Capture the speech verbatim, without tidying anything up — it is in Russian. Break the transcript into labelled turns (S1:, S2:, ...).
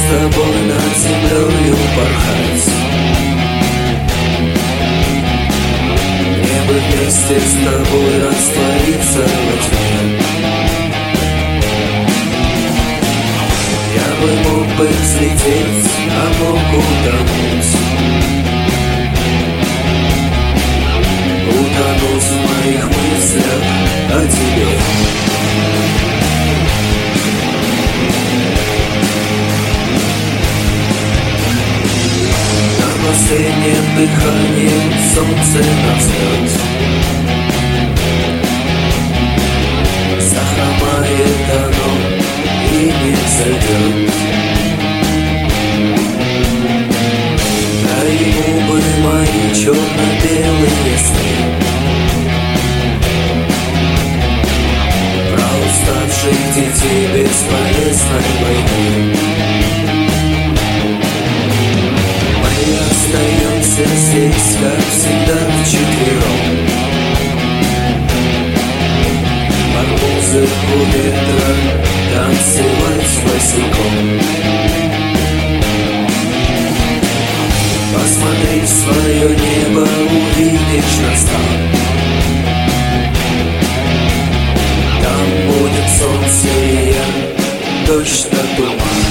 S1: тобой над землею порхать. Мне бы вместе с тобой раствориться во тьме. Я бы мог бы взлететь, а мог утонуть. Утонуть в моих мыслях о тебе. На последнем дыхании солнце навзнет. Захромает оно и не взойдет. Твои губы мои черно-белые сны. Про уставших детей бесполезной войны. Мы остаемся здесь, как всегда, вчетвером. Под музыку ветра танцевать босиком. Посмотри в свое небо, увидишь нас там. Там будет солнце и я, дождь да туман.